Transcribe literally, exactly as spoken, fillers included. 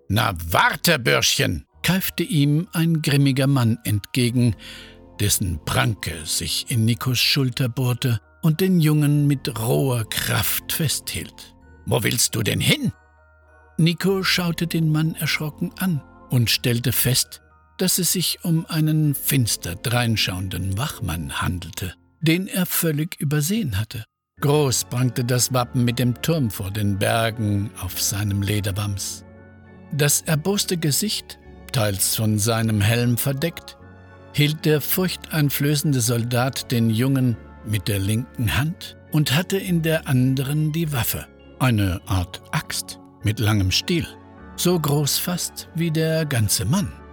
»Na warte, Bürschchen«, keifte ihm ein grimmiger Mann entgegen, dessen Pranke sich in Nikos Schulter bohrte und den Jungen mit roher Kraft festhielt. »Wo willst du denn hin?« Niko schaute den Mann erschrocken an und stellte fest, dass es sich um einen finster dreinschauenden Wachmann handelte, den er völlig übersehen hatte. Groß prangte das Wappen mit dem Turm vor den Bergen auf seinem Lederwams. Das erboste Gesicht, teils von seinem Helm verdeckt, hielt der furchteinflößende Soldat den Jungen mit der linken Hand und hatte in der anderen die Waffe, eine Art Axt mit langem Stiel, so groß fast wie der ganze Mann.